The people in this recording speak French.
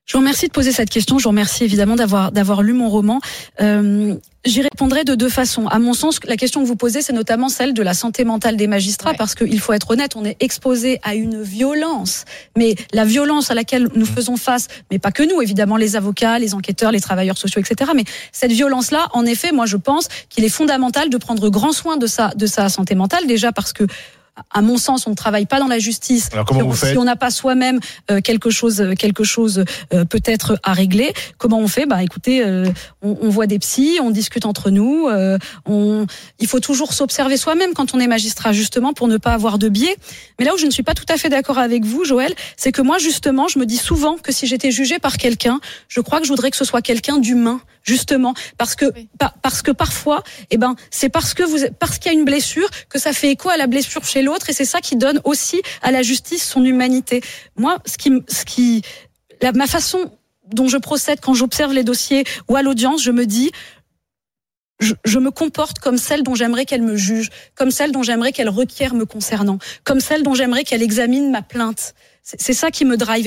Je vous remercie de poser cette question. Je vous remercie évidemment d'avoir lu mon roman. J'y répondrai de deux façons. À mon sens, la question que vous posez, c'est notamment celle de la santé mentale des magistrats, parce qu'il faut être honnête, on est exposé à une violence. Mais la violence à laquelle nous faisons face, mais pas que nous, évidemment, les avocats, les enquêteurs, les travailleurs sociaux, etc. Mais cette violence-là, en effet, moi, je pense qu'il est fondamental de prendre grand soin de sa santé mentale, déjà parce que, à mon sens, on ne travaille pas dans la justice. Alors comment vous faites ? Si on n'a pas soi-même quelque chose peut-être à régler, comment on fait ? Écoutez, on voit des psys, on discute entre nous. Il faut toujours s'observer soi-même quand on est magistrat, justement, pour ne pas avoir de biais. Mais là où je ne suis pas tout à fait d'accord avec vous, Joël, c'est que moi, justement, je me dis souvent que si j'étais jugée par quelqu'un, je crois que je voudrais que ce soit quelqu'un d'humain, justement, parce que parfois, c'est parce qu'il y a une blessure que ça fait écho à la blessure chez l'autre, et c'est ça qui donne aussi à la justice son humanité. Moi, ma façon dont je procède quand j'observe les dossiers ou à l'audience, je me dis, je me comporte comme celle dont j'aimerais qu'elle me juge, comme celle dont j'aimerais qu'elle requiert me concernant, comme celle dont j'aimerais qu'elle examine ma plainte. C'est ça qui me drive.